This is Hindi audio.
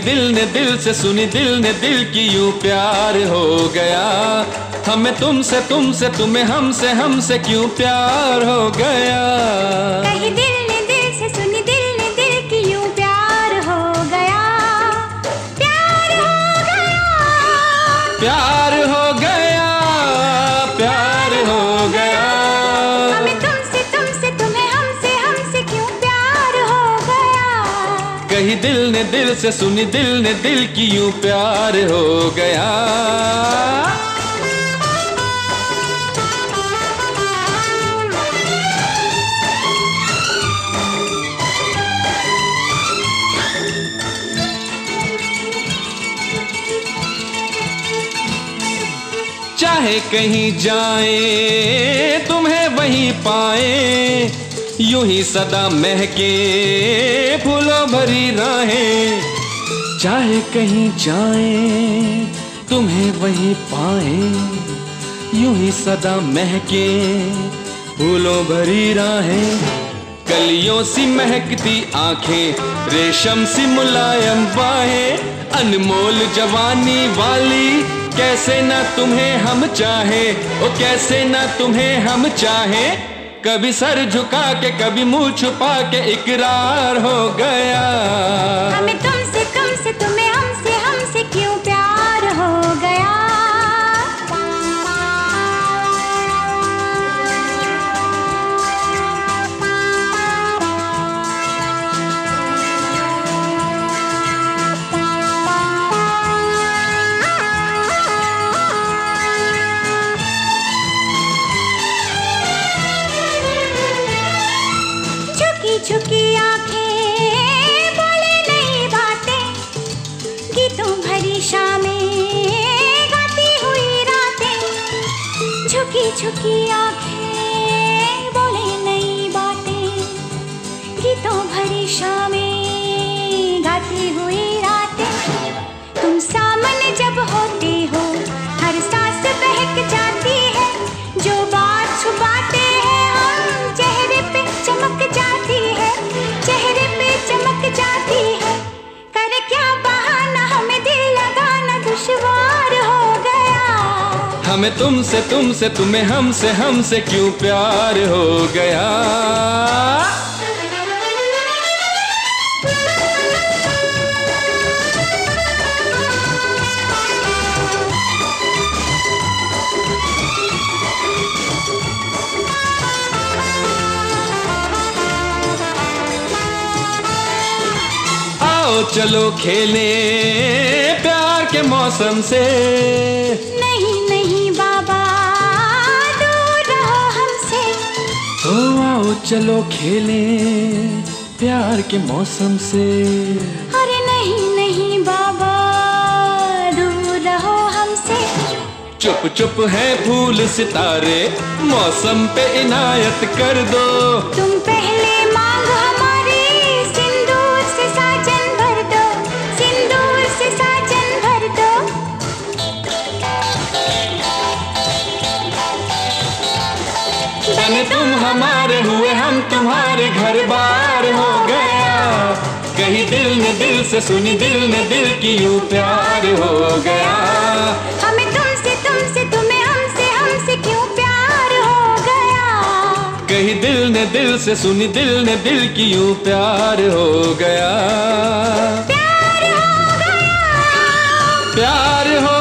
दिल ने दिल से सुनी, दिल ने दिल की, यूं प्यार हो गया। हमें तुमसे, तुमसे तुम्हें, हमसे, हमसे क्यों प्यार हो गया। कहीं दिल ने दिल से सुनी, दिल ने दिल की, यूं प्यार हो गया। प्यार हो गया, प्यार हो गया, प्यार हो गया। हमें तुमसे, तुमसे तुम्हें, हमसे, हमसे क्यों प्यार हो गया। कहीं दिल ने दिल से सुनी, दिल ने दिल की, यूं प्यार हो गया। चाहे कहीं जाए तुम्हें वहीं पाए, यूं ही सदा महके फूलों भरी राहें। चाहे कहीं जाए तुम्हें वहीं पाए, यूं ही सदा महके फूलों भरी राहें। कलियों सी महकती आंखें, रेशम सी मुलायम बाहें, अनमोल जवानी वाली, कैसे ना तुम्हें हम चाहे, ओ कैसे ना तुम्हें हम चाहे। कभी सर झुका के, कभी मुंह छुपा के इकरार हो गया। हमें तुमसे, तुमसे तुम्हें, हमसे, हमसे क्यों प्यार हो गया। झुकी आंखें बोले नहीं बातें, गीतों भरी शामें गाती हुई रातें। झुकी झुकी आंखें बोले नहीं बातें, गीतों भरी शामें गाती हुई रातें। तुम सामने जब होते हो, हर सांस बहक जाती है। जो बात छुपाते हैं हम, चेहरे पे चमक जाती है, चेहरे पे चमक जाती है। करे क्या बहाना, हमें दिल लगाना दुश्वार हो गया। हमें तुमसे, तुमसे तुम्हें, हमसे, हमसे क्यों प्यार हो गया। आओ चलो खेले प्यार के मौसम से। नहीं नहीं बाबा, दूर रहो हमसे। ओ आओ चलो खेले प्यार के मौसम से। अरे नहीं नहीं बाबा, दूर रहो हमसे। चुप चुप है फूल सितारे, मौसम पे इनायत कर दो। तुम पहले मांग हमारी, सिंदूर से साजन भर दो, सिंदूर से साजन भर दो। बने तुम हमारे हुए, हम तुम्हारे, घर बार हो गया। कहीं दिल ने दिल से सुनी, दिल ने दिल की, यूं प्यार हो गया। हमें तुमसे, तुमसे तुम्हें, हमसे, हमसे क्यों प्यार हो गया। कहीं दिल ने दिल से सुनी, दिल ने दिल की, यूं प्यार हो गया। प्यार हो गया, प्यार हो